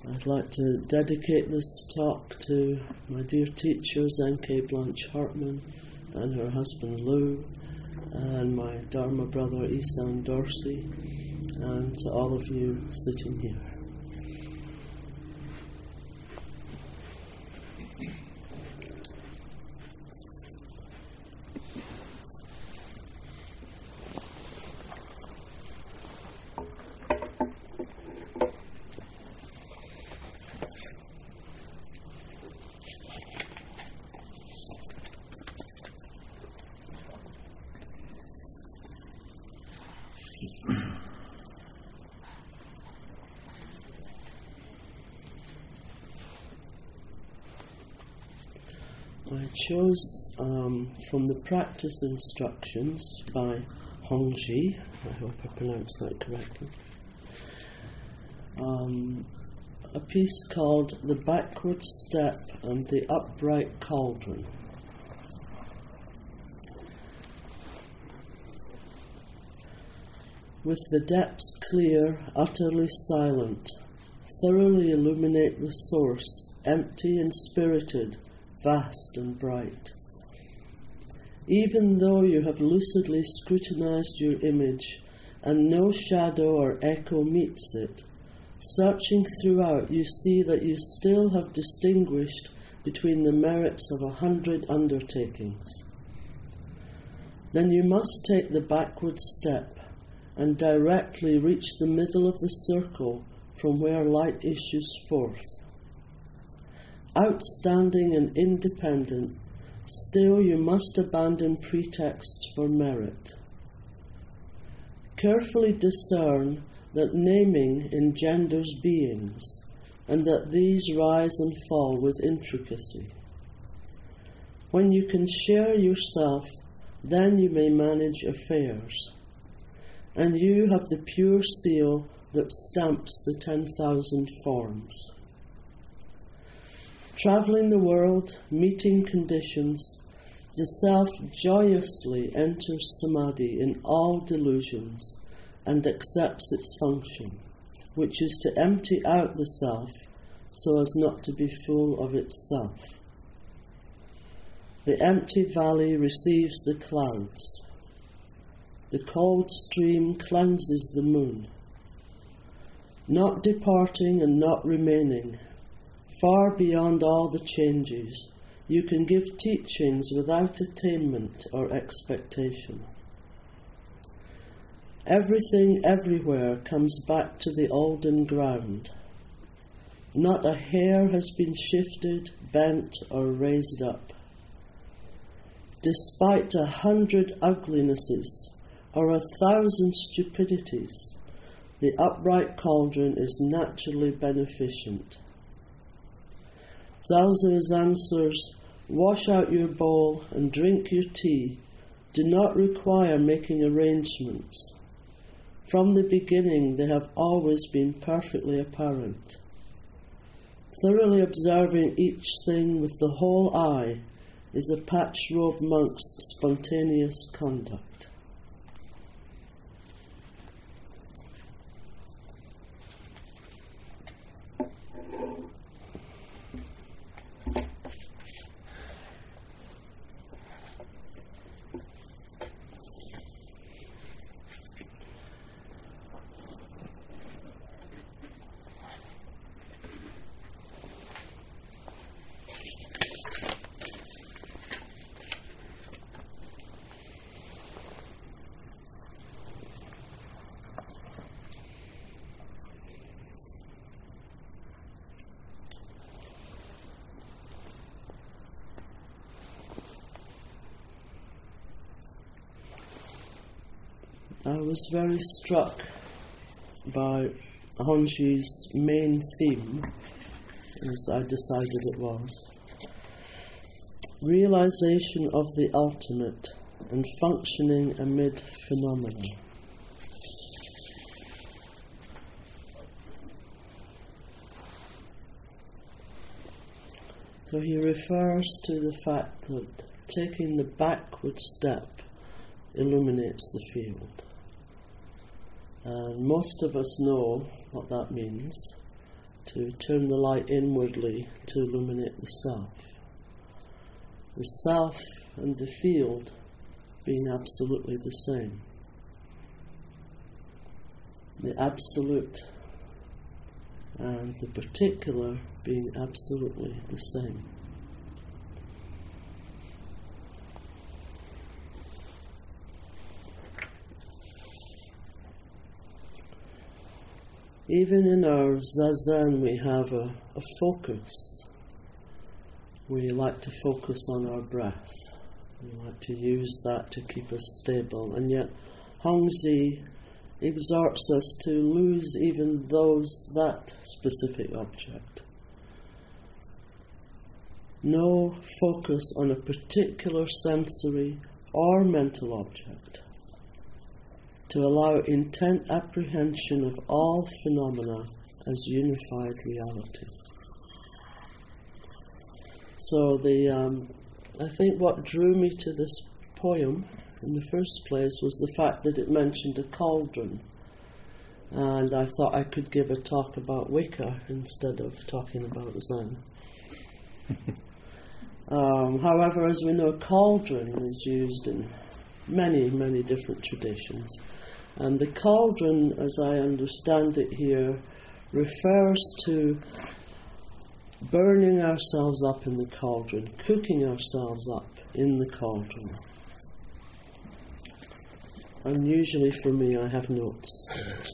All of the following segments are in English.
I'd like to dedicate this talk to my dear teachers, N.K. Blanche Hartman and her husband Lou, and my Dharma brother Isan Dorsey, and to all of you sitting here. I chose from the practice instructions by Hongzhi, I hope I pronounced that correctly, a piece called The Backward Step and the Upright Cauldron. With the depths clear, utterly silent, thoroughly illuminate the source, empty and spirited, vast and bright. Even though you have lucidly scrutinized your image and no shadow or echo meets it, searching throughout you see that you still have distinguished between the merits of 100 undertakings. Then you must take the backward step and directly reach the middle of the circle from where light issues forth. Outstanding and independent, still you must abandon pretexts for merit. Carefully discern that naming engenders beings, and that these rise and fall with intricacy. When you can share yourself, then you may manage affairs, and you have the pure seal that stamps the 10,000 forms. Travelling the world, meeting conditions, the self joyously enters samadhi in all delusions and accepts its function, which is to empty out the self so as not to be full of itself. The empty valley receives the clouds. The cold stream cleanses the moon. Not departing and not remaining, far beyond all the changes, you can give teachings without attainment or expectation. Everything everywhere comes back to the olden ground. Not a hair has been shifted, bent, or raised up. Despite 100 uglinesses or 1,000 stupidities, the upright cauldron is naturally beneficent. Zhaozu's answers, wash out your bowl and drink your tea, do not require making arrangements. From the beginning they have always been perfectly apparent. Thoroughly observing each thing with the whole eye is a patch-robed monk's spontaneous conduct. I was very struck by Hongzhi's main theme, as I decided it was, realization of the ultimate and functioning amid phenomena. So he refers to the fact that taking the backward step illuminates the field. And most of us know what that means. to turn the light inwardly to illuminate the self. The self and the field being absolutely the same. The absolute and the particular being absolutely the same. Even in our zazen we have a focus. We like to focus on our breath. We like to use that to keep us stable. And yet Hongzhi exhorts us to lose even that specific object. No focus on a particular sensory or mental object, to allow intent apprehension of all phenomena as unified reality. So I think what drew me to this poem in the first place was the fact that it mentioned a cauldron, and I thought I could give a talk about Wicca instead of talking about Zen. However, as we know, cauldron is used in many, many different traditions. And the cauldron, as I understand it here, refers to burning ourselves up in the cauldron, cooking ourselves up in the cauldron. Unusually for me, I have notes.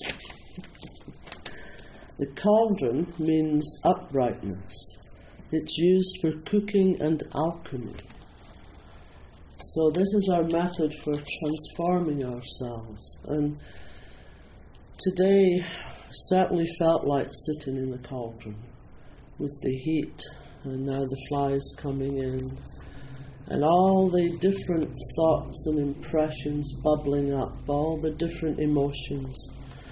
The cauldron means uprightness. It's used for cooking and alchemy. So this is our method for transforming ourselves. And today certainly felt like sitting in the cauldron with the heat, and now the flies coming in, and all the different thoughts and impressions bubbling up, all the different emotions.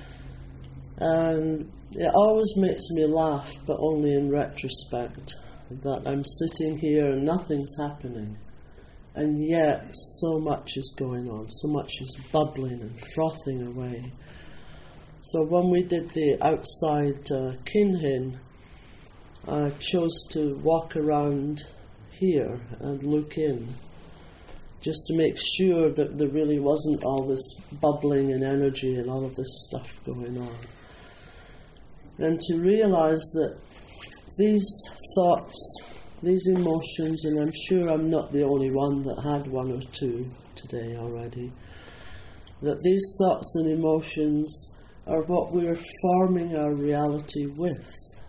And it always makes me laugh, but only in retrospect, that I'm sitting here and nothing's happening. And yet so much is going on, so much is bubbling and frothing away. So when we did the outside kinhin, I chose to walk around here and look in, just to make sure that there really wasn't all this bubbling and energy and all of this stuff going on. And to realize that these thoughts, these emotions, and I'm sure I'm not the only one that had one or two today already, that these thoughts and emotions are what we're forming our reality with.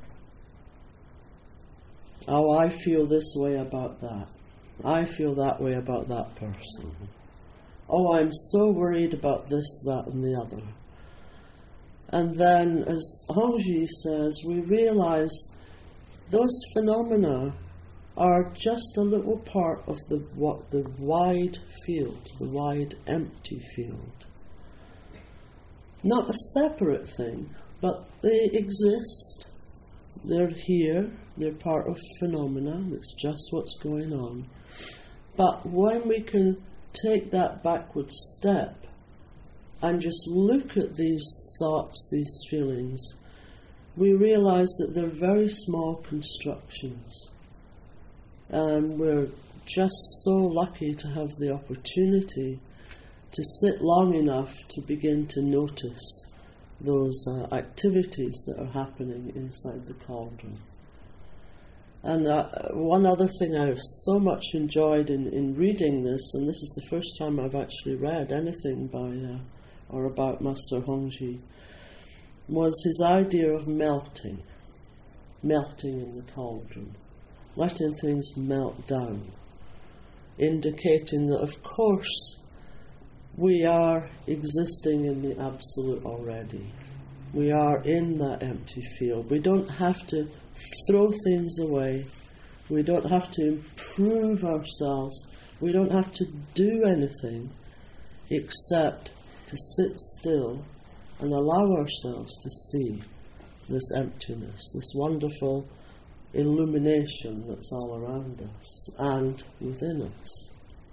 Oh, I feel this way about that. I feel that way about that person. Oh, I'm so worried about this, that, and the other. And then, as Hongzhi says, we realize those phenomena are just a little part of the wide field, the wide empty field. Not a separate thing, but they exist. They're here, they're part of phenomena, that's just what's going on. But when we can take that backward step and just look at these thoughts, these feelings, we realize that they're very small constructions. And we're just so lucky to have the opportunity to sit long enough to begin to notice those activities that are happening inside the cauldron. And one other thing I've so much enjoyed in reading this, and this is the first time I've actually read anything by or about Master Hongzhi, was his idea of melting in the cauldron, letting things melt down, indicating that of course we are existing in the absolute already. We are in that empty field. We don't have to throw things away. We don't have to improve ourselves. We don't have to do anything except to sit still and allow ourselves to see this emptiness, this wonderful illumination that's all around us and within us.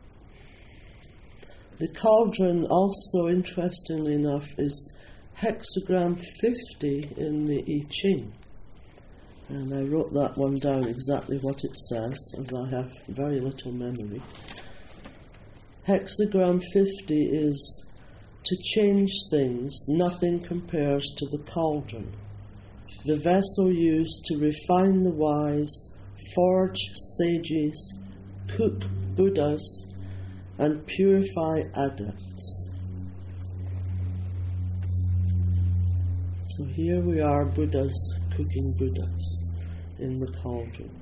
The cauldron also, interestingly enough, is hexagram 50 in the I Ching. And I wrote that one down exactly what it says, as I have very little memory. Hexagram 50 is to change things, nothing compares to the cauldron, the vessel used to refine the wise, forge sages, cook Buddhas, and purify adepts. So here we are, Buddhas cooking Buddhas in the cauldron.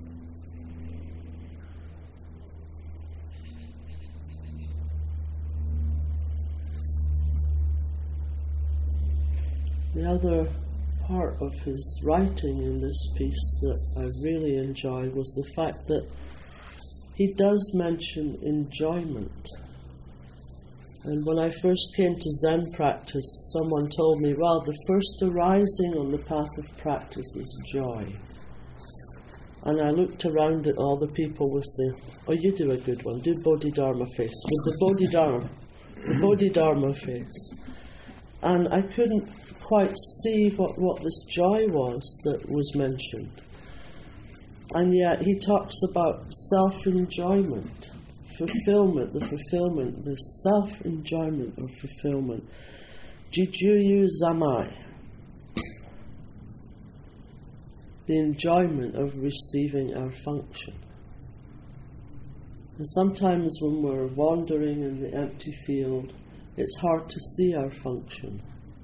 The other part of his writing in this piece that I really enjoyed was the fact that he does mention enjoyment. And when I first came to Zen practice, someone told me, well, the first arising on the path of practice is joy. And I looked around at all the people with the, oh, you do a good one, do Bodhidharma face, with the Bodhidharma face. And I couldn't quite see what this joy was that was mentioned. And yet he talks about self-enjoyment, fulfillment, the self-enjoyment of fulfillment. Jijuyu Zamai, the enjoyment of receiving our function. And sometimes when we're wandering in the empty field, it's hard to see our function.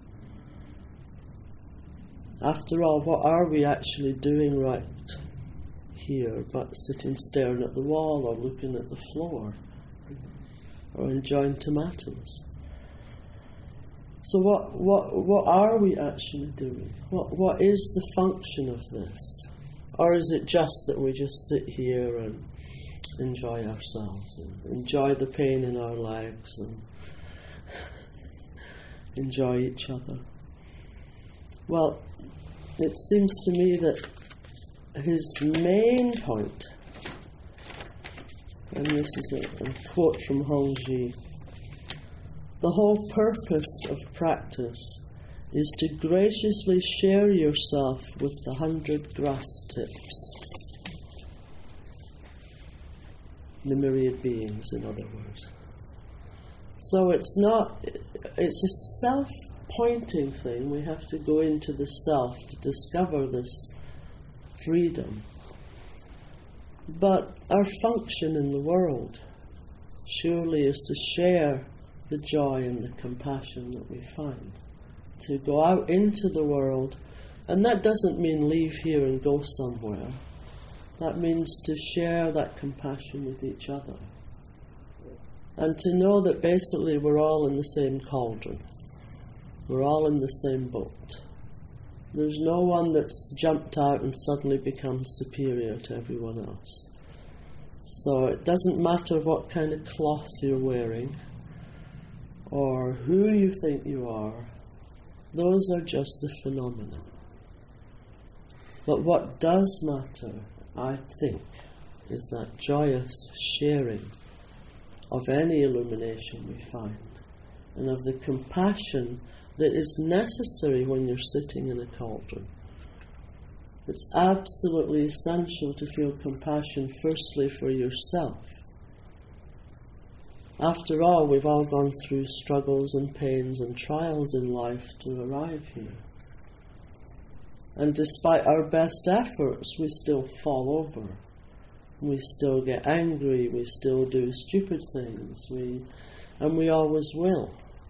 After all, what are we actually doing right here but sitting staring at the wall or looking at the floor or enjoying tomatoes? So what are we actually doing? What is the function of this? Or is it just that we just sit here and enjoy ourselves and enjoy the pain in our legs and enjoy each other? Well, it seems to me that his main point, and this is a quote from Hongzhi, the whole purpose of practice is to graciously share yourself with the 100 grass tips, the myriad beings, in other words. So it's a self-pointing thing. We have to go into the self to discover this freedom. But our function in the world surely is to share the joy and the compassion that we find. To go out into the world, and that doesn't mean leave here and go somewhere. That means to share that compassion with each other. And to know that basically we're all in the same cauldron. We're all in the same boat. There's no one that's jumped out and suddenly becomes superior to everyone else. So it doesn't matter what kind of cloth you're wearing or who you think you are. Those are just the phenomena. But what does matter, I think, is that joyous sharing of any illumination we find, and of the compassion that is necessary when you're sitting in a cauldron. It's absolutely essential to feel compassion firstly for yourself. After all, we've all gone through struggles and pains and trials in life to arrive here. And despite our best efforts, we still fall over. We still get angry, we still do stupid things, and we always will.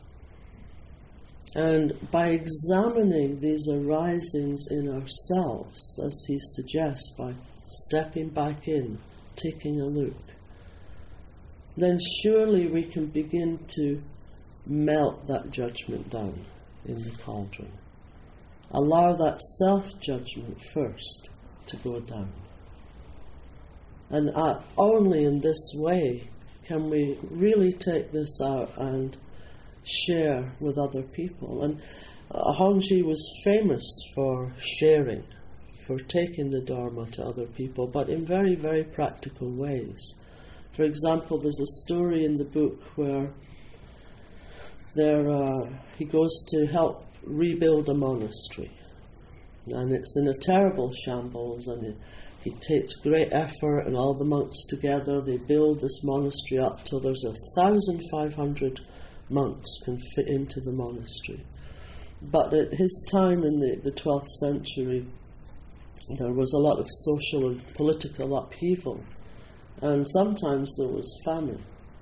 And by examining these arisings in ourselves, as he suggests, by stepping back in, taking a look, then surely we can begin to melt that judgment down in the cauldron. Allow that self-judgment first to go down. And only in this way can we really take this out and share with other people. And Hongzhi was famous for sharing, for taking the Dharma to other people, but in very, very practical ways. For example, there's a story in the book where he goes to help rebuild a monastery. And it's in a terrible shambles, and he takes great effort, and all the monks together, they build this monastery up till there's 1,500 monks can fit into the monastery. But at his time in the 12th century, there was a lot of social and political upheaval, and sometimes there was famine.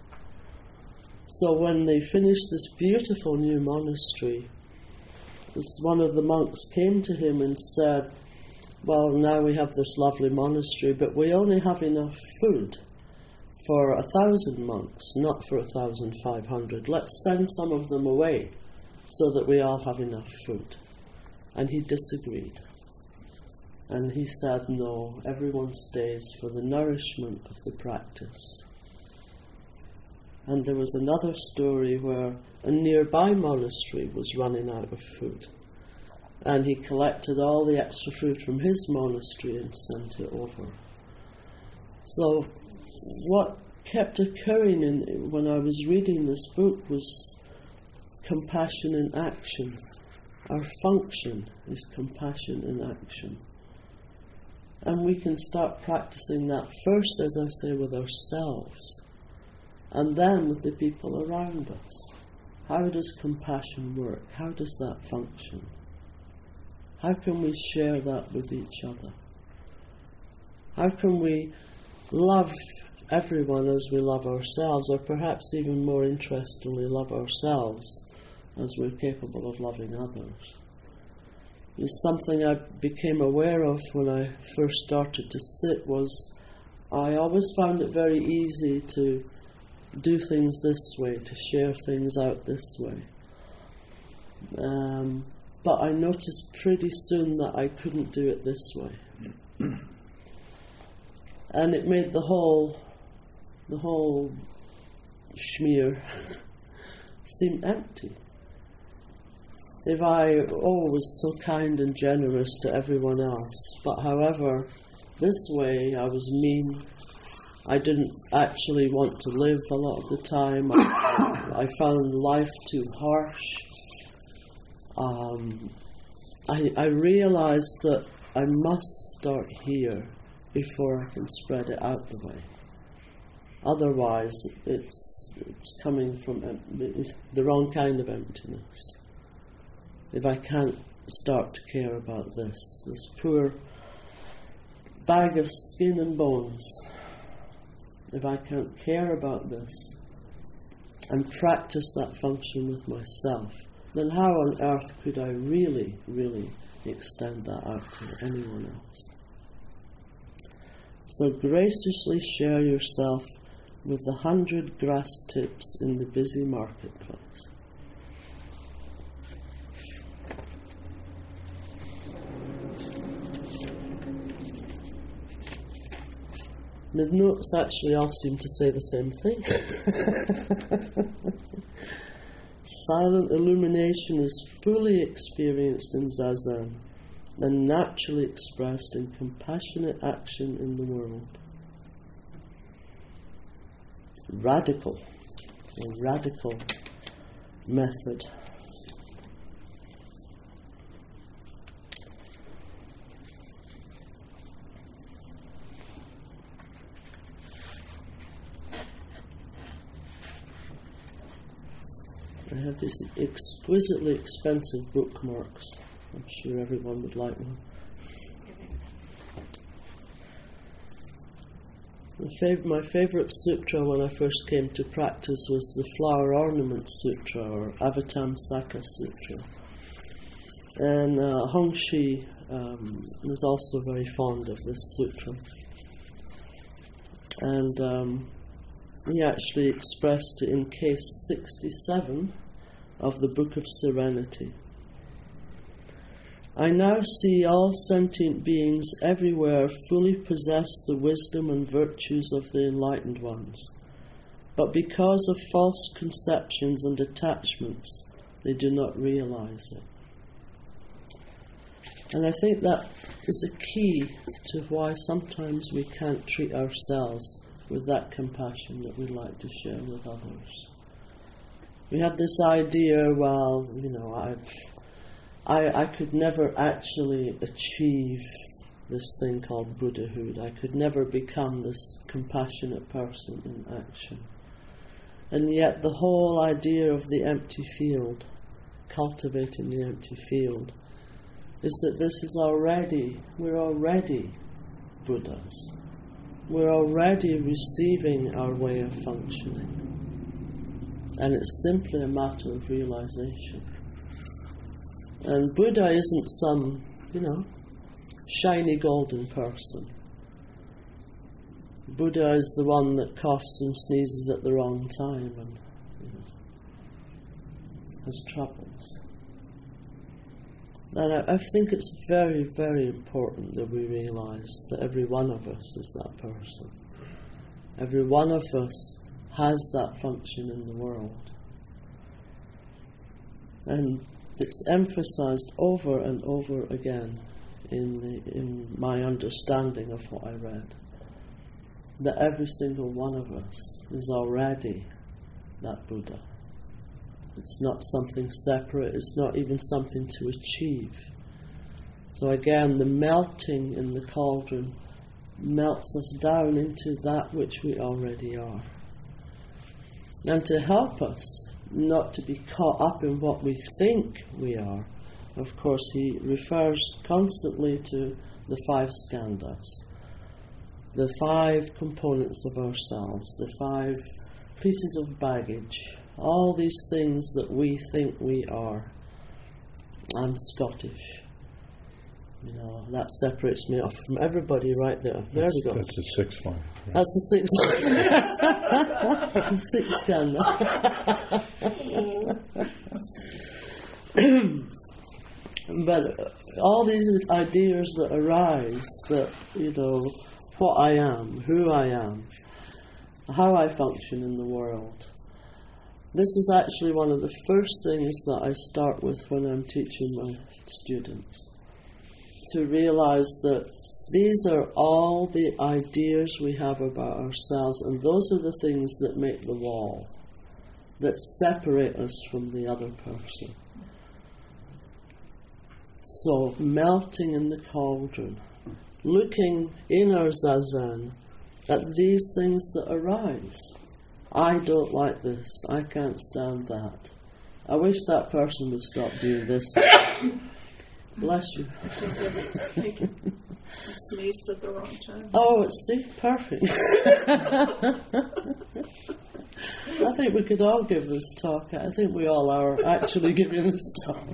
So when they finished this beautiful new monastery, one of the monks came to him and said, well, now we have this lovely monastery, but we only have enough food for 1,000 monks, not for 1,500. Let's send some of them away so that we all have enough food. And he disagreed. And he said, no, everyone stays for the nourishment of the practice. And there was another story where a nearby monastery was running out of food. And he collected all the extra food from his monastery and sent it over. So what kept occurring when I was reading this book was compassion in action. Our function is compassion in action. And we can start practicing that first, as I say, with ourselves, and then with the people around us. How does compassion work? How does that function? How can we share that with each other? How can we love everyone as we love ourselves, or perhaps even more interestingly, love ourselves as we're capable of loving others? It's something I became aware of when I first started to sit was I always found it very easy to do things this way, to share things out this way. But I noticed pretty soon that I couldn't do it this way. And it made the whole schmear seem empty. If I was so kind and generous to everyone else, but however, this way I was mean. I didn't actually want to live a lot of the time. I found life too harsh. I realized that I must start here before I can spread it out the way. Otherwise, it's coming from the wrong kind of emptiness. If I can't start to care about this poor bag of skin and bones, if I can't care about this and practice that function with myself, then how on earth could I really, really extend that out to anyone else? So graciously share yourself with 100 grass tips in the busy marketplace. The notes actually all seem to say the same thing. Silent illumination is fully experienced in Zazen and naturally expressed in compassionate action in the world. A radical method. I have these exquisitely expensive bookmarks. I'm sure everyone would like one. My favourite sutra when I first came to practice was the Flower Ornament Sutra, or Avatamsaka Sutra. And Hongxi was also very fond of this sutra. And he actually expressed it in case 67 of the Book of Serenity. I now see all sentient beings everywhere fully possess the wisdom and virtues of the enlightened ones, but because of false conceptions and attachments, they do not realize it. And I think that is a key to why sometimes we can't treat ourselves with that compassion that we'd like to share with others. We have this idea, well, I could never actually achieve this thing called Buddhahood. I could never become this compassionate person in action. And yet the whole idea of the empty field, cultivating the empty field, is that we're already Buddhas. We're already receiving our way of functioning. And it's simply a matter of realization. And Buddha isn't some, shiny golden person. Buddha is the one that coughs and sneezes at the wrong time and has troubles. And I think it's very, very important that we realize that every one of us is that person. Every one of us has that function in the world. And it's emphasized over and over again in my understanding of what I read, that every single one of us is already that Buddha. It's not something separate, it's not even something to achieve. So again, the melting in the cauldron melts us down into that which we already are. And to help us not to be caught up in what we think we are, of course he refers constantly to the 5 skandhas, the 5 components of ourselves, the 5 pieces of baggage, all these things that we think we are. I'm Scottish. That separates me off from everybody right there. There we go. That's the 6th one. Yeah. That's the 6th one. The 6th scandal. But all these ideas that arise, that, what I am, who I am, how I function in the world, this is actually one of the first things that I start with when I'm teaching my students. To realize that these are all the ideas we have about ourselves, and those are the things that make the wall, that separate us from the other person. So, melting in the cauldron, looking in our zazen at these things that arise. I don't like this, I can't stand that. I wish that person would stop doing this. Bless you. Thank you. I sneezed at the wrong time. Oh, see, perfect. I think we could all give this talk. I think we all are actually giving this talk.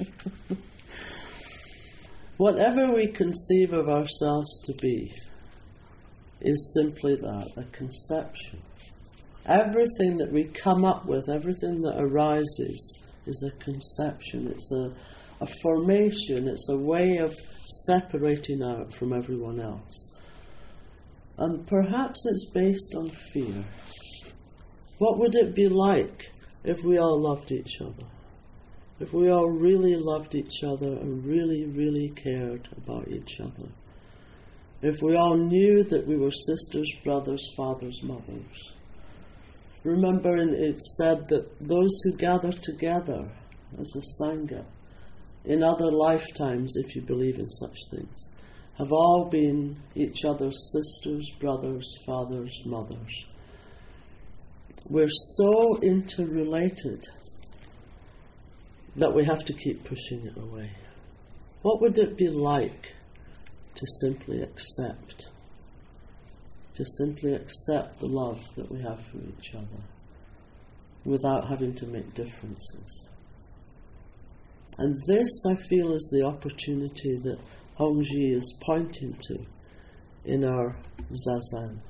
Whatever we conceive of ourselves to be is simply that, a conception. Everything that we come up with, everything that arises, is a conception. It's a formation, it's a way of separating out from everyone else. And perhaps it's based on fear. What would it be like if we all loved each other? If we all really loved each other and really, really cared about each other? If we all knew that we were sisters, brothers, fathers, mothers? Remember, it's said that those who gather together as a sangha, in other lifetimes, if you believe in such things, have all been each other's sisters, brothers, fathers, mothers. We're so interrelated that we have to keep pushing it away. What would it be like to simply accept? To simply accept the love that we have for each other without having to make differences. And this, I feel, is the opportunity that Hongzhi is pointing to in our zazen.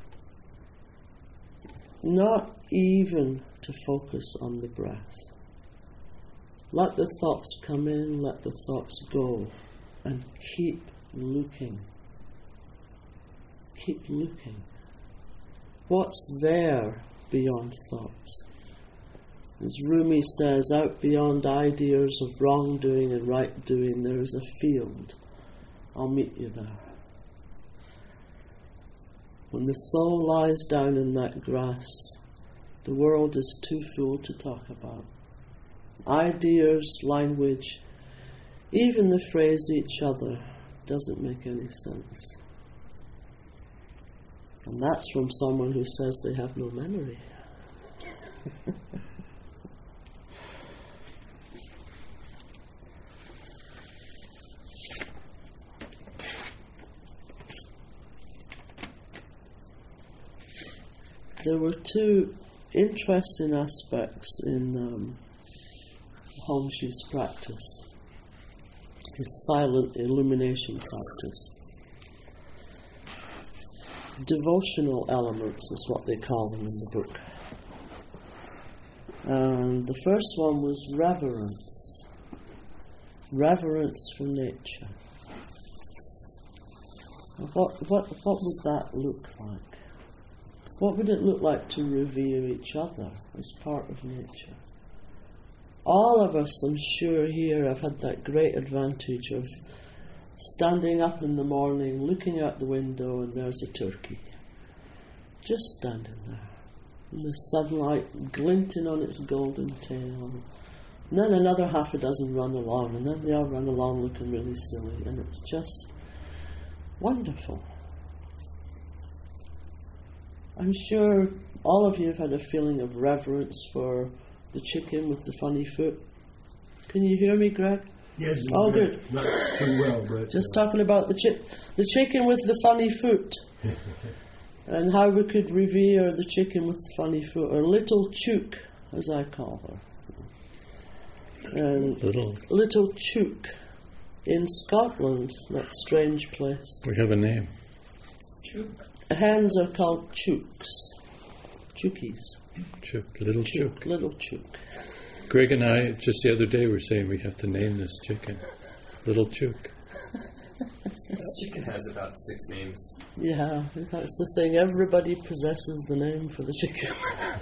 Not even to focus on the breath. Let the thoughts come in, let the thoughts go, and keep looking. Keep looking. What's there beyond thoughts? As Rumi says, out beyond ideas of wrongdoing and right doing, there is a field. I'll meet you there. When the soul lies down in that grass, the world is too full to talk about. Ideas, language, Even the phrase each other doesn't make any sense. And that's from someone who says they have no memory. There were two interesting aspects in Hongshi's practice, his silent illumination practice. Devotional elements is what they call them in the book. And the first one was reverence. Reverence for nature. What would that look like? What would it look like to revere each other as part of nature? All of us, I'm sure, here have had that great advantage of standing up in the morning, looking out the window, and there's a turkey. Just standing there. And the sunlight glinting on its golden tail. And then another half a dozen run along, and then they all run along looking really silly. And it's just wonderful. I'm sure all of you have had a feeling of reverence for the chicken with the funny foot. Can you hear me, Greg? Yes. Oh, good. Not too well, but... Just talking about the chicken with the funny foot. And how we could revere the chicken with the funny foot, or Little Chook, as I call her. And Little Chook in Scotland, that strange place. We have a name. Chook. Hens are called chooks. Chookies. Chook, Little Chook. Little Chook. Greg and I, just the other day, were saying we have to name this chicken Little Chook. This chicken has about 6 names. Yeah, that's the thing. Everybody possesses the name for the chicken.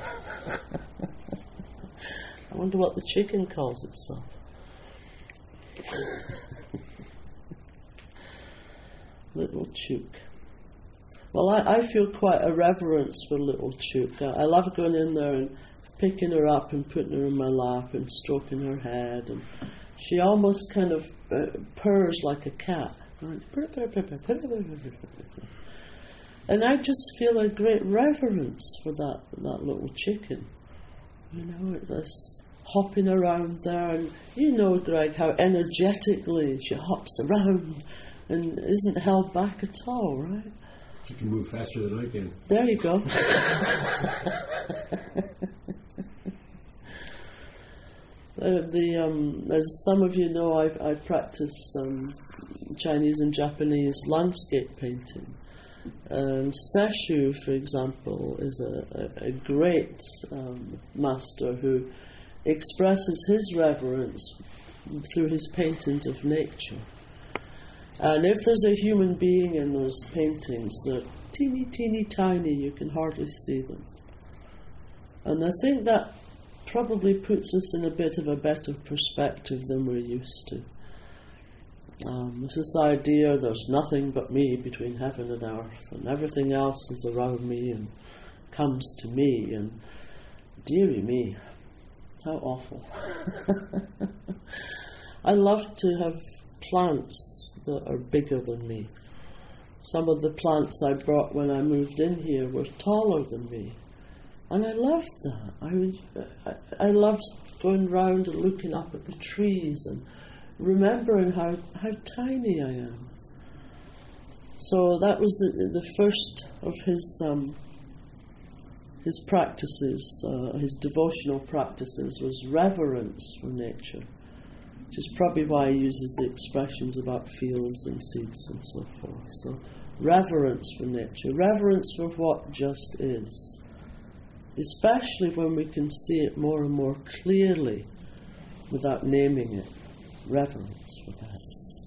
I wonder what the chicken calls itself. Little Chook. Well, I feel quite a reverence for Little Chook. I love going in there and picking her up and putting her in my lap and stroking her head. And she almost kind of purrs like a cat. And I just feel a great reverence for that little chicken. You know, it's hopping around there. And you know, Greg, how energetically she hops around and isn't held back at all, right? She can move faster than I can. There you go. As some of you know, I practice Chinese and Japanese landscape painting. And Seshu, for example, is a great master who expresses his reverence through his paintings of nature. And if there's a human being in those paintings, they're teeny, teeny, tiny, you can hardly see them. And I think that probably puts us in a bit of a better perspective than we're used to. There's this idea there's nothing but me between heaven and earth, and everything else is around me and comes to me, and dearie me, how awful. I love to have plants that are bigger than me. Some of the plants I brought when I moved in here were taller than me. And I loved that. I loved going round and looking up at the trees and remembering how tiny I am. So that was the first of his practices, his devotional practices, was reverence for nature, which is probably why he uses the expressions about fields and seeds and so forth. So reverence for nature, reverence for what just is, especially when we can see it more and more clearly without naming it. Reverence for that.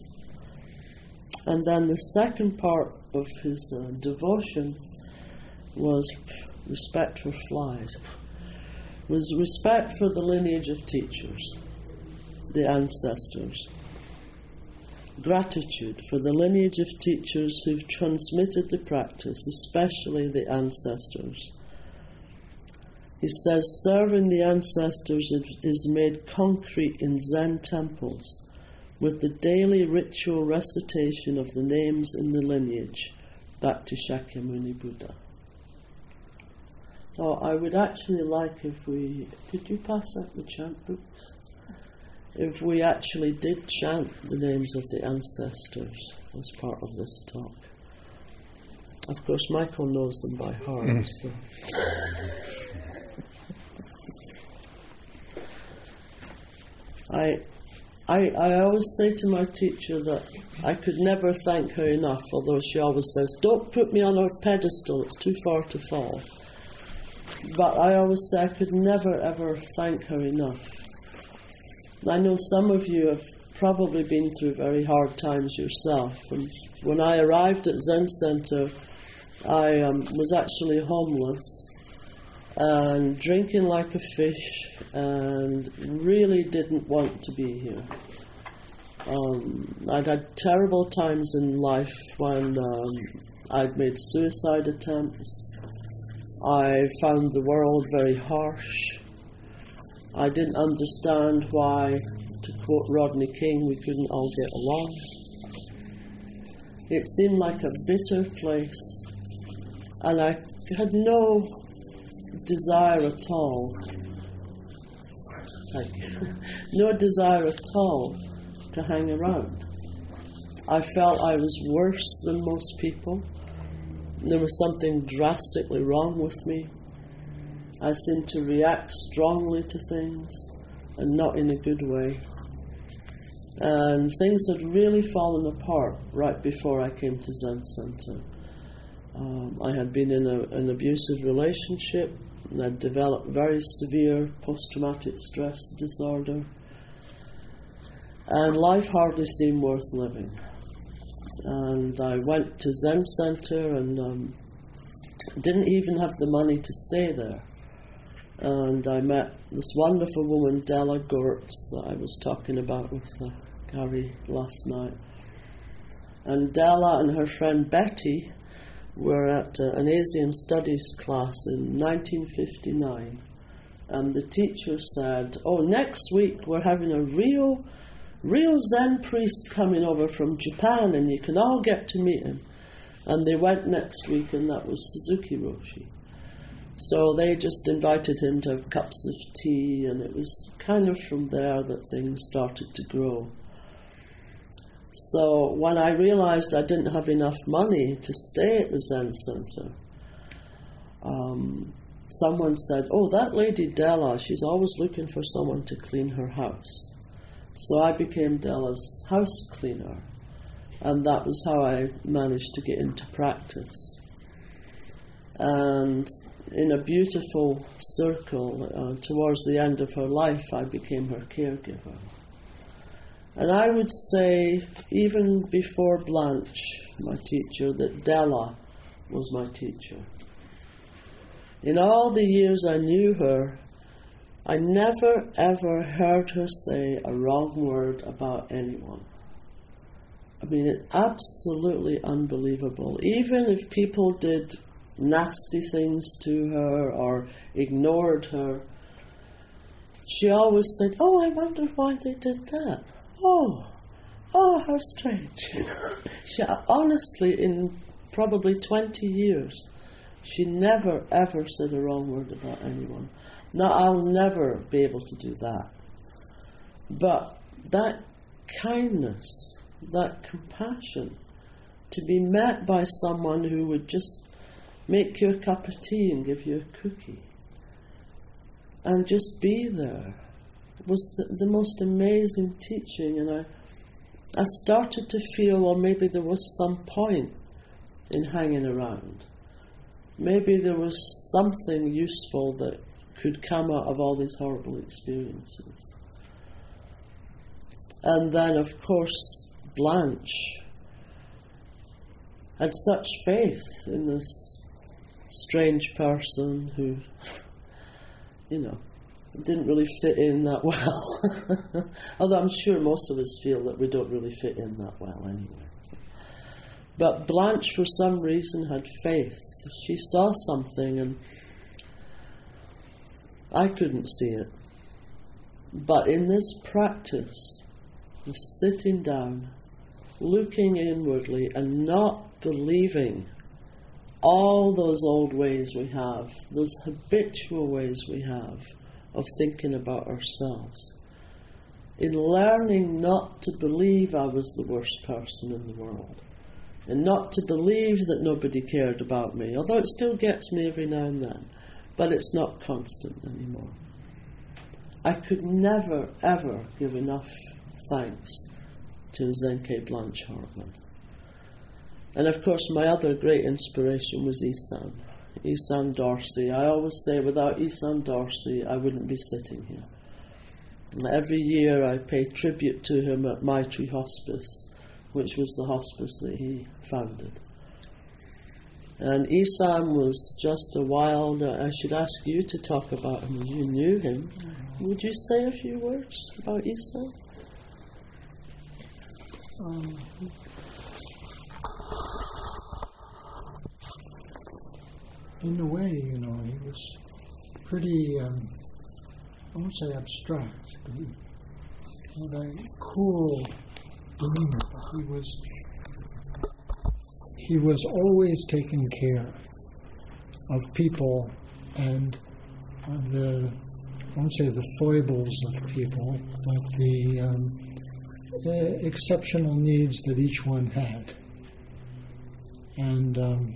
And then the second part of his devotion was respect for flies, was respect for the lineage of teachers, the ancestors, gratitude for the lineage of teachers who've transmitted the practice, especially the ancestors. He says, serving the ancestors is made concrete in Zen temples with the daily ritual recitation of the names in the lineage back to Shakyamuni Buddha. So I would actually like if we... Could you pass out the chant books? If we actually did chant the names of the ancestors as part of this talk. Of course, Michael knows them by heart. So. I always say to my teacher that I could never thank her enough, although she always says, don't put me on a pedestal, it's too far to fall. But I always say I could never ever thank her enough. I know some of you have probably been through very hard times yourself. And when I arrived at Zen Center, I was actually homeless and drinking like a fish and really didn't want to be here. I'd had terrible times in life when I'd made suicide attempts. I found the world very harsh. I didn't understand why, to quote Rodney King, we couldn't all get along. It seemed like a bitter place, and I had no desire at all, no desire at all to hang around. I felt I was worse than most people. There was something drastically wrong with me. I seemed to react strongly to things, and not in a good way. And things had really fallen apart right before I came to Zen Center. I had been in an abusive relationship, and I'd developed very severe post-traumatic stress disorder. And life hardly seemed worth living. And I went to Zen Center and didn't even have the money to stay there. And I met this wonderful woman, Della Gortz, that I was talking about with Gary last night. And Della and her friend Betty were at an Asian Studies class in 1959. And the teacher said, oh, next week we're having a real Zen priest coming over from Japan, and you can all get to meet him. And they went next week, and that was Suzuki Roshi. So they just invited him to have cups of tea, and it was kind of from there that things started to grow. So when I realized I didn't have enough money to stay at the Zen Center, someone said, oh, that lady Della, she's always looking for someone to clean her house. So I became Della's house cleaner, and that was how I managed to get into practice. And in a beautiful circle, towards the end of her life, I became her caregiver. And I would say, even before Blanche, my teacher, that Della was my teacher. In all the years I knew her, I never ever heard her say a wrong word about anyone. I mean, it's absolutely unbelievable. Even if people did nasty things to her or ignored her, she always said, oh, I wonder why they did that. Oh, how strange. She, honestly, in probably 20 years, she never ever said a wrong word about anyone. Now, I'll never be able to do that. But that kindness, that compassion, to be met by someone who would just make you a cup of tea and give you a cookie, and just be there, was the most amazing teaching. And I started to feel, well, maybe there was some point in hanging around. Maybe there was something useful that could come out of all these horrible experiences. And then, of course, Blanche had such faith in this strange person who, didn't really fit in that well. Although I'm sure most of us feel that we don't really fit in that well anyway. But Blanche, for some reason, had faith. She saw something, and I couldn't see it. But in this practice, was sitting down, looking inwardly and not believing all those old ways we have, those habitual ways we have of thinking about ourselves. In learning not to believe I was the worst person in the world, and not to believe that nobody cared about me, although it still gets me every now and then, but it's not constant anymore. I could never, ever give enough thanks to Zenke Blanche Hartman. And of course my other great inspiration was Isan Dorsey. I always say without Isan Dorsey I wouldn't be sitting here. Every year I pay tribute to him at Maitree Hospice, which was the hospice that he founded. And Isan was just a wild, I should ask you to talk about him as you knew him. Would you say a few words about Isan? In a way, he was pretty, I won't say abstract, but he had a cool demeanor. But he was always taking care of people and I won't say the foibles of people, but the exceptional needs that each one had. And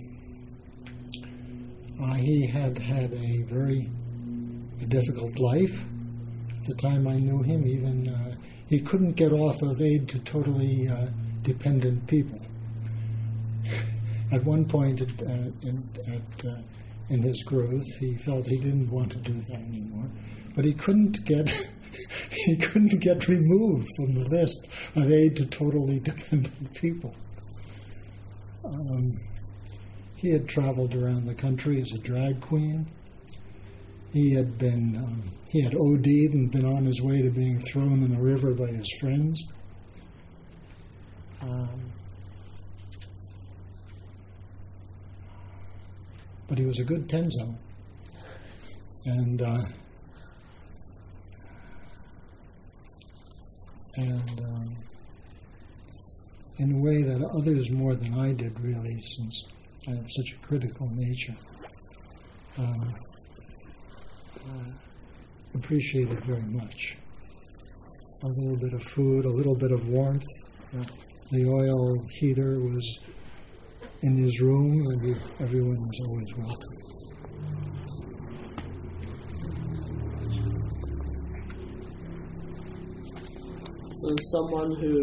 he had a very difficult life. At the time I knew him, even he couldn't get off of aid to totally dependent people. At one point in his growth, he felt he didn't want to do that anymore, but he couldn't get removed from the list of aid to totally dependent people. He had traveled around the country as a drag queen. He had OD'd and been on his way to being thrown in the river by his friends. But he was a good Tenzo. And in a way that others more than I did, really, since I have such a critical nature, appreciated very much. A little bit of food, a little bit of warmth. The oil heater was in his room, and everyone was always welcome. So someone who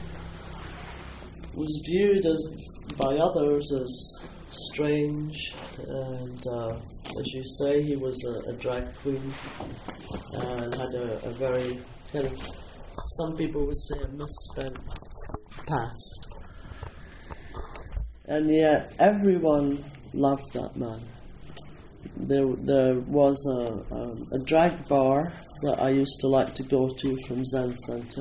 was viewed by others as strange, and as you say, he was a drag queen and had a very kind of, some people would say, a misspent past. And yet everyone loved that man. There was a drag bar that I used to like to go to from Zen Center,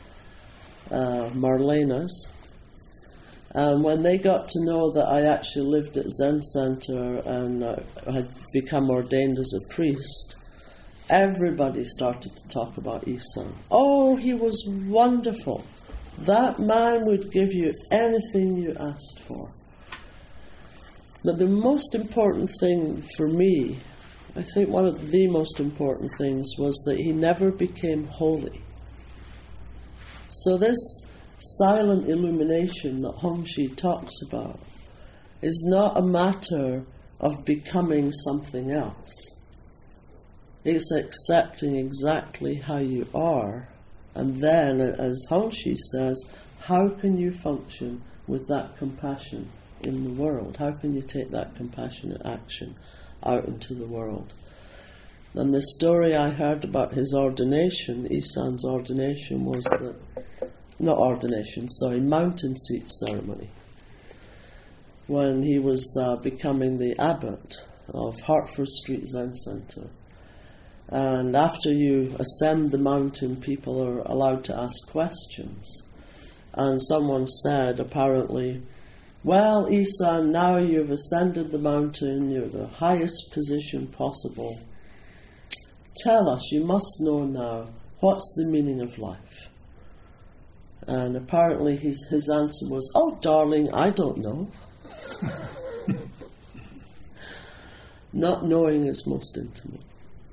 Marlena's. And when they got to know that I actually lived at Zen Center and had become ordained as a priest, everybody started to talk about Isan. Oh, he was wonderful. That man would give you anything you asked for. But the most important thing for me, I think one of the most important things, was that he never became holy. So this silent illumination that Hongxi talks about is not a matter of becoming something else. It's accepting exactly how you are, and then, as Hongxi says, how can you function with that compassion in the world? How can you take that compassionate action out into the world? And the story I heard about his ordination, Isan's ordination, was that, mountain seat ceremony, when he was becoming the abbot of Hertford Street Zen Center. And after you ascend the mountain, people are allowed to ask questions. And someone said, apparently, well, Isan, now you've ascended the mountain, you're the highest position possible. Tell us, you must know now, what's the meaning of life? And apparently his answer was, "Oh, darling, I don't know." Not knowing is most intimate.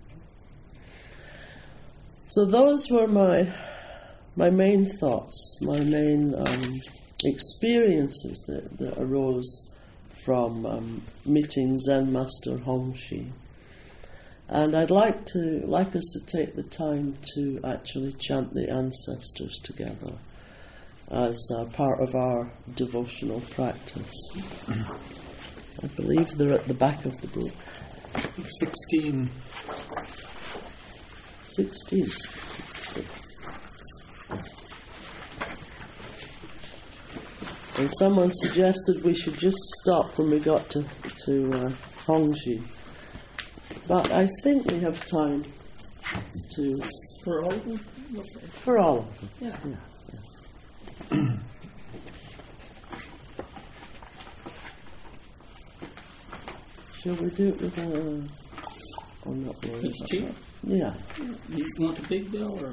So those were my main thoughts, my main experiences that arose from meeting Zen Master Hongxi. And I'd like us to take the time to actually chant the ancestors together as part of our devotional practice. I believe they're at the back of the book. 16. 16. And someone suggested we should just stop when we got to Hongxi. But I think we have time to... For all of them? For all of them. Yeah. Shall we do it with I'm not worried Each about cheek? that. Yeah. You want the big bell or?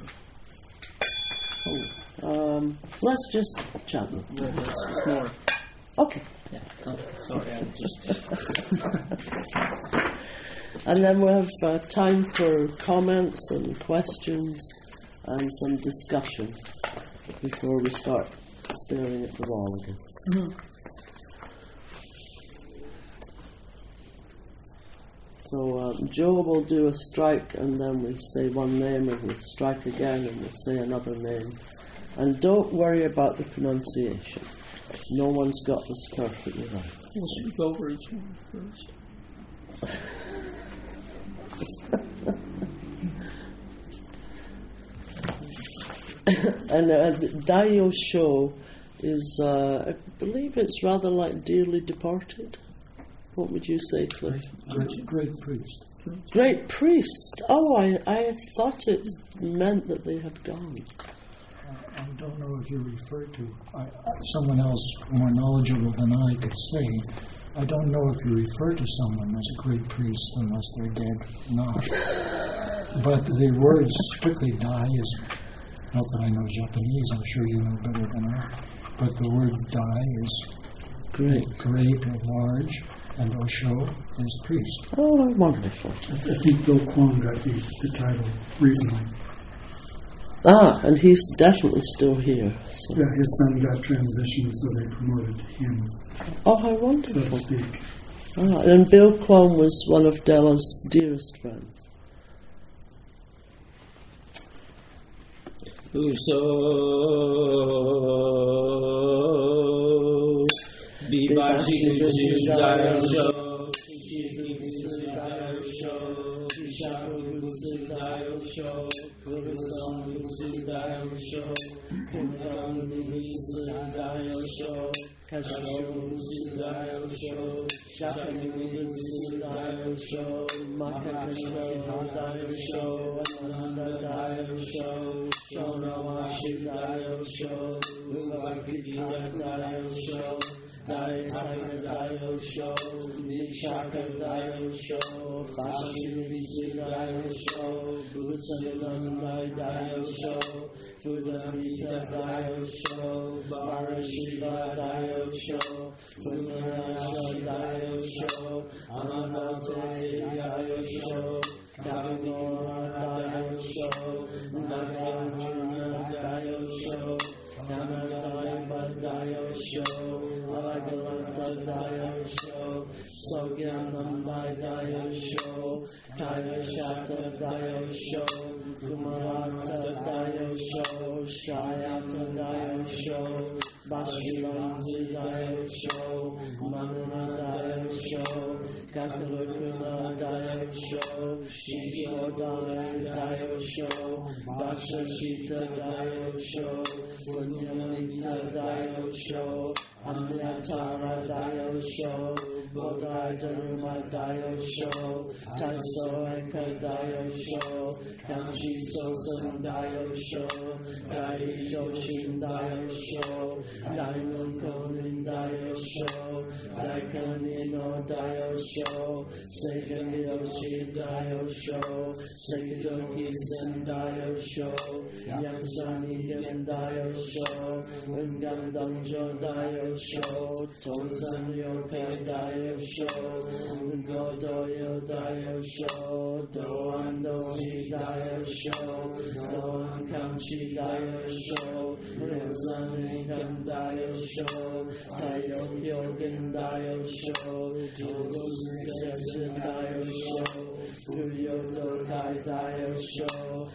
Let's just chat. It's more. Okay. Yeah. Okay. Sorry, I just. And then we'll have time for comments and questions and some discussion before we start staring at the wall again. Mm-hmm. So Joe will do a strike, and then we say one name, and we'll strike again, and we'll say another name. And don't worry about the pronunciation. No one's got this perfectly right. We'll speak over each one first. And Daio Sho is, I believe it's rather like Dearly Departed. What would you say, Cliff? Great priest. Great priest. Oh, I thought it meant that they had gone. I don't know if you refer to someone else more knowledgeable than I could say. I don't know if you refer to someone as a great priest unless they're dead or not. But the word strictly Dai is, not that I know Japanese, I'm sure you know better than I, but the word Dai is Great or large, and Osho is priest. Oh, wonderful. I think Bill Kwon got the title recently. Ah, and he's definitely still here. So. Yeah, his son got transitioned, so they promoted him, Oh, how so wonderful. to speak. Ah, and Bill Kwon was one of Della's dearest friends. Uso Bibashi Dayo Sho Anyatara Dayo Sho, Bodai Dharma Dayo Sho, Taiso Eka Dayo Sho, Kanji Sosan Dayo Sho, Dai Joshin Dayo Sho, Daimon Konin Dayo Sho, Daikanino Dayo Sho, Seigan Yoshi Dayo Sho, Seidoki Sen Dayo Sho, Yamsani Gen Dayo Sho, Ungam Danjo Dayo Sho, Tozan Yokai Dayo Sho, Godoyo Dayo Sho, Doan Doji Dayo Sho, Doan Kanchi Dayo Sho, Rinzan Nikan Dayo Sho, Tayo Kyogen Dayo Sho, Jugos Niksen Dayo Sho, Ryo Dokai Dayo Sho,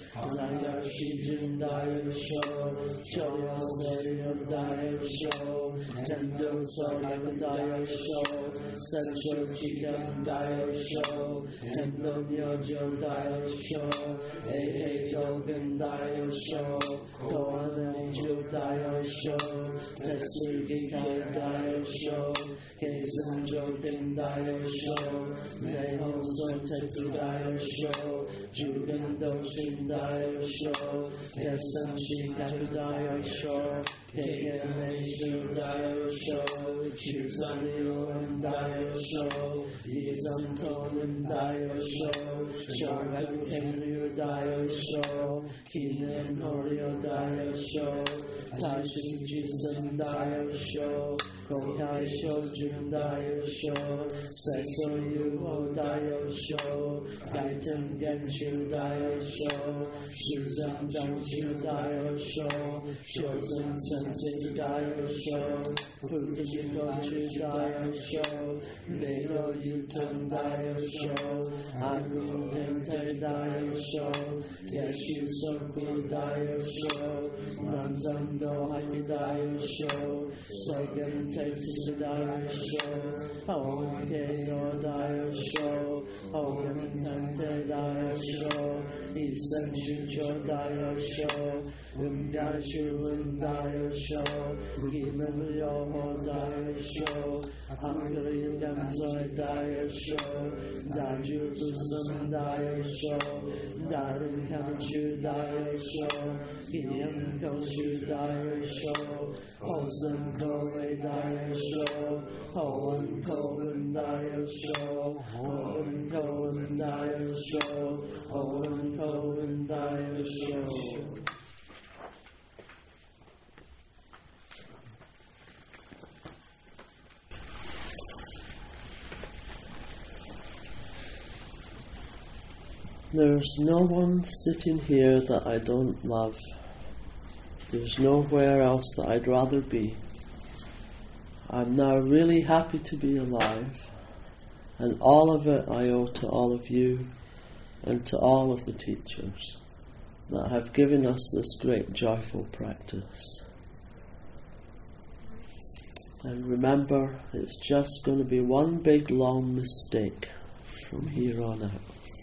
Naya Shijin Dayo Sho, Choyo Serio Dayo Sho, Tendo Soyak Dayo Sho, Sencho Chikan Dayo Sho, Tendo Myojo Dayo Sho, Ehe Dogen Dayo Sho, Koan Elju Dayo Sho, Tetsugi Kai Dayo Sho, Keizen Jogen Dayo Sho, Neho So Tetsu Dayo Sho, Jugen Doshin Dayo Sho, Tessen Shikaku Dayo Sho, Keigen Meishu Dayo Sho, Chuzan Yuan Dayo Sho, Yizan Tonin Dayo Sho, Shogaku Kenryu Dayo Sho, Kinen Horio Dayo Sho, Taishin Jisen Dayo Sho, Kokai Shojun Dayo Sho, Seso Yuho Dayo Sho, Gaiten Genshu Dayo Sho, Shuzan Danshu Dayo Sho, Shozen Sensei Dayo Sho, Fukuji Gochu Dayo Sho, Neiro Yuten Dayo Sho, Agun Dente Dayo Sho, Yeshu Soku Dayo Sho, Manzando Haki Dayo Sho, Sogen Tetsu Dayo Sho, Hoen Keio Dayo Sho, Hoen Tente Dayo Sho, Isen Shucho Dayo Sho, Umgashu Dayo Sho, Gimen Yoho Dayo Sho, Hungary Gamzoi Dayo Sho, Daju Busam Dayo Sho, Darin Kanchu Dayo Sho, Giyam Koshu Dayo Sho, Hosen Kowe Dayo Sho, Hoen Koen Dayo Sho, Hoen Koen Dayo Sho, Hoen Koen Dayo Sho. There's no one sitting here that I don't love. There's nowhere else that I'd rather be. I'm now really happy to be alive, and all of it I owe to all of you and to all of the teachers that have given us this great joyful practice. And remember, it's just going to be one big long mistake from here on out.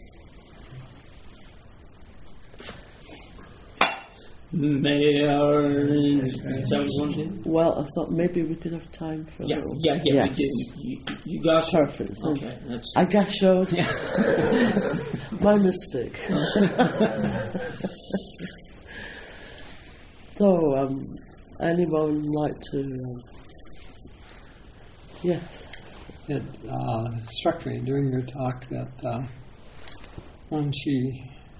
Well, I thought maybe we could have time for Yeah, a little. we do. You got Perfect. Okay, that's I got showed. My mistake. So, anyone like to? Yes. It struck me during your talk that Honji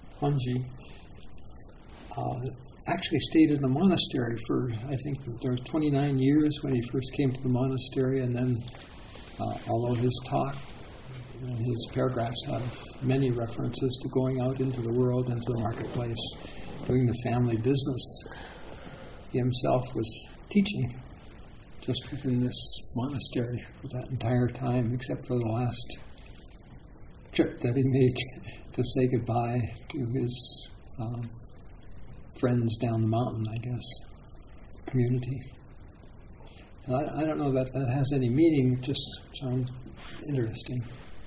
actually stayed in the monastery for, I think there was 29 years when he first came to the monastery, and then although his talk and his paragraphs have many references to going out into the world, into the marketplace, doing the family business, he himself was teaching just within this monastery for that entire time, except for the last trip that he made to say goodbye to his friends down the mountain, I guess, community. And I don't know that that has any meaning, it just sounds interesting.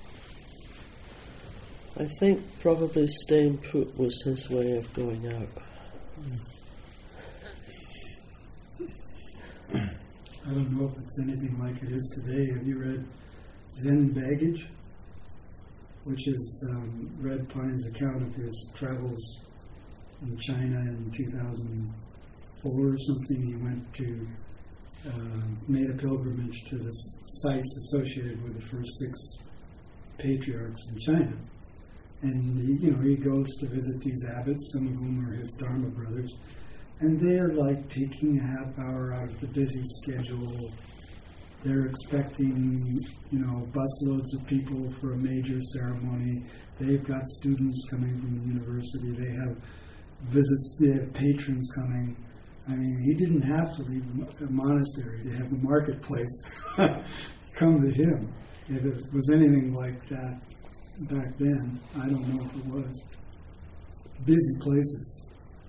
I think probably staying put was his way of going out. I don't know if it's anything like it is today. Have you read Zen Baggage? Which is Red Pine's account of his travels in China in 2004 or something. He went to, made a pilgrimage to the sites associated with the first 6 patriarchs in China. And he goes to visit these abbots, some of whom are his Dharma brothers, and they're like taking a half hour out of the busy schedule. They're expecting, busloads of people for a major ceremony. They've got students coming from the university. They have visits. They have patrons coming. I mean, he didn't have to leave a monastery to have a marketplace come to him. If it was anything like that back then, I don't know if it was. Busy places.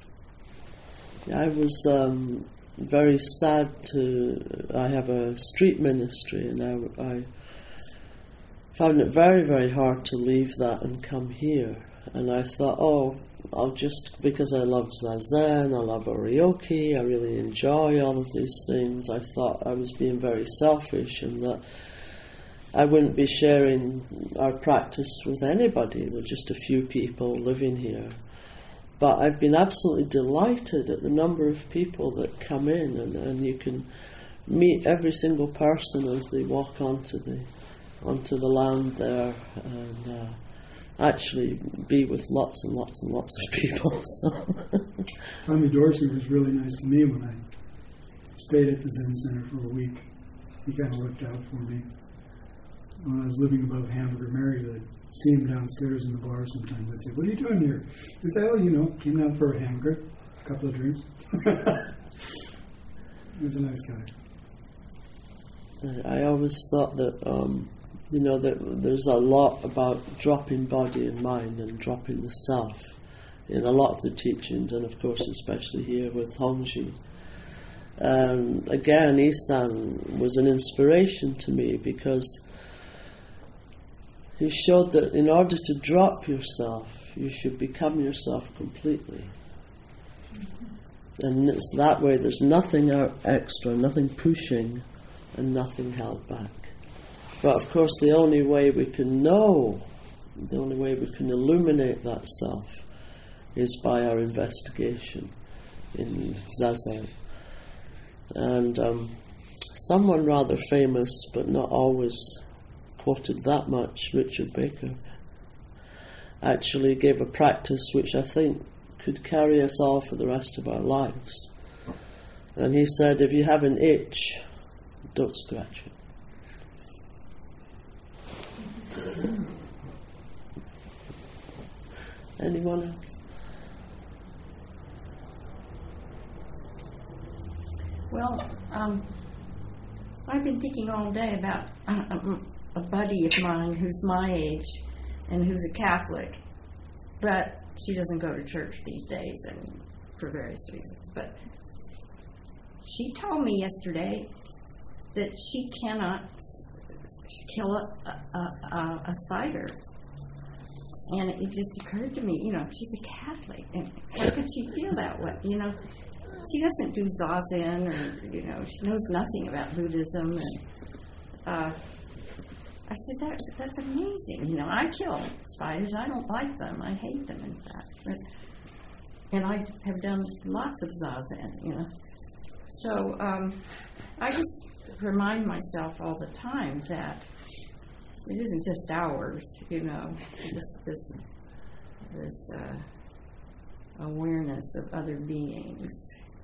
I was very sad I have a street ministry, and I found it very, very hard to leave that and come here. And I thought, I'll just, because I love Zazen, I love Oryoki, I really enjoy all of these things, I thought I was being very selfish and that I wouldn't be sharing our practice with anybody, with just a few people living here. But I've been absolutely delighted at the number of people that come in, and you can meet every single person as they walk onto the land there, and actually be with lots and lots and lots of people. So. Tommy Dorsey was really nice to me when I stayed at the Zen Center for a week. He kind of looked out for me. When I was living above Hamburger Mary, I'd see him downstairs in the bar sometimes. I'd say, "What are you doing here?" He said, came down for a hamburger, a couple of drinks. He was a nice guy. I always thought that, that there's a lot about dropping body and mind and dropping the self in a lot of the teachings, and of course especially here with Hongzhi. Again, Isan was an inspiration to me because he showed that in order to drop yourself, you should become yourself completely. And it's that way, there's nothing out extra, nothing pushing, and nothing held back. But of course, the only way we can know, the only way we can illuminate that self is by our investigation in Zazen. And someone rather famous, but not always quoted that much, Richard Baker, actually gave a practice which I think could carry us all for the rest of our lives. And he said, if you have an itch, don't scratch it. Anyone else? Well, I've been thinking all day about a buddy of mine who's my age and who's a Catholic, but she doesn't go to church these days and for various reasons. But she told me yesterday that she cannot kill a spider. And it just occurred to me, she's a Catholic, and how could she feel that way? She doesn't do Zazen, or, she knows nothing about Buddhism. And I said, that's amazing. I kill spiders. I don't like them. I hate them, in fact. And I have done lots of Zazen, So I just remind myself all the time that it isn't just ours, this awareness of other beings.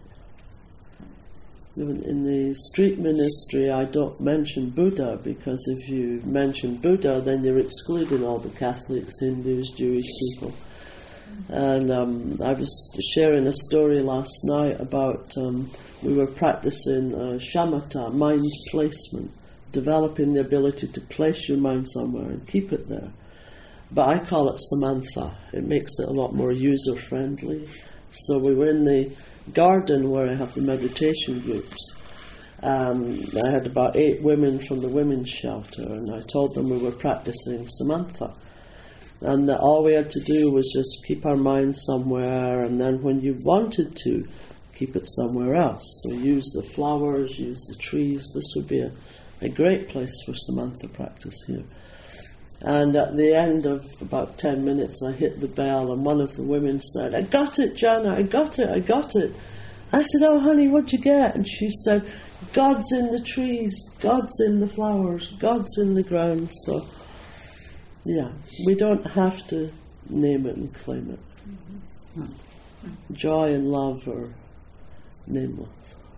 In the street ministry, I don't mention Buddha, because if you mention Buddha, then you're excluding all the Catholics, Hindus, Jewish people. And I was sharing a story last night about we were practicing shamatha, mind placement, developing the ability to place your mind somewhere and keep it there. But I call it samantha. It makes it a lot more user-friendly. So we were in the garden where I have the meditation groups. I had about 8 women from the women's shelter, and I told them we were practicing samantha. And that all we had to do was just keep our mind somewhere, and then when you wanted to, keep it somewhere else. So use the flowers, use the trees. This would be a great place for Samantha practice here. And at the end of about 10 minutes, I hit the bell, and one of the women said, "I got it, Jana, I got it, I got it." I said, "Oh, honey, what'd you get?" And she said, "God's in the trees, God's in the flowers, God's in the ground." So, yeah, we don't have to name it and claim it. Joy and love are nameless.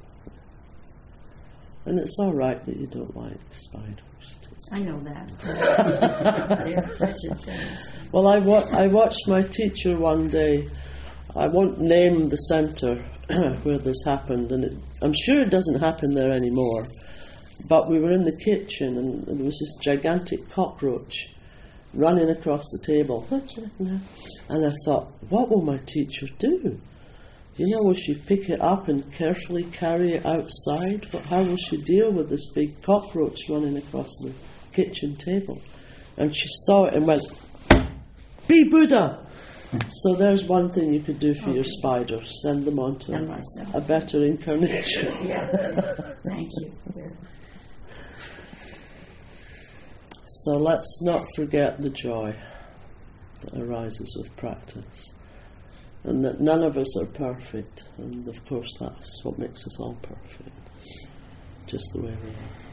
And it's all right that you don't like spiders. I know that. They're wretched things. Well, I watched my teacher one day. I won't name the centre where this happened, and I'm sure it doesn't happen there anymore. But we were in the kitchen, and there was this gigantic cockroach running across the table. And I thought, what will my teacher do? Will she pick it up and carefully carry it outside? How will she deal with this big cockroach running across the kitchen table? And she saw it and went, "Be Buddha!" So there's one thing you could do for your spiders. Send them on to a better incarnation. Yeah. Thank you. So let's not forget the joy that arises with practice. And that none of us are perfect. And of course that's what makes us all perfect. Just the way we are.